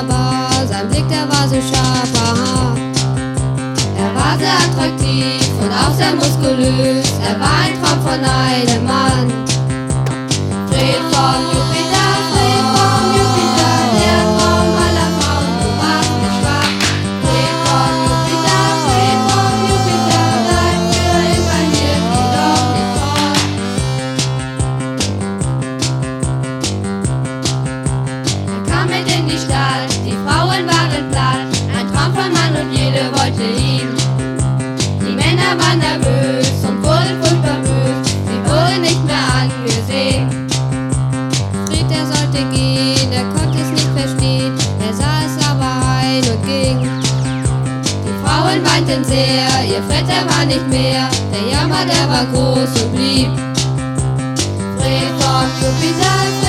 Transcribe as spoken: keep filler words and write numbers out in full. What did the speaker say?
wunderbar, sein Blick, der war so scharf, aha. Er war sehr attraktiv und auch sehr muskulös, er war ein Traum von einem Mann. Fred vom Jupiter, Fred vom Jupiter, der Traum aller Frauen, du warst nicht schwach. Fred vom Jupiter, Fred vom Jupiter, bleib für immer hier, geh doch nicht fort. Er kam mit in die Stadt, die Frauen waren platt, ein Traum von Mann und jede wollte ihn. Die Männer waren nervös und wurden furchtbar bös, sie wurden nicht mehr angesehen. Fred, er sollte gehen, er konnte es nicht verstehen, er sah es aber ein und ging. Die Frauen weinten sehr, ihr Fred, er war nicht mehr, der Jammer, der war groß und blieb. Fred vom Jupiter,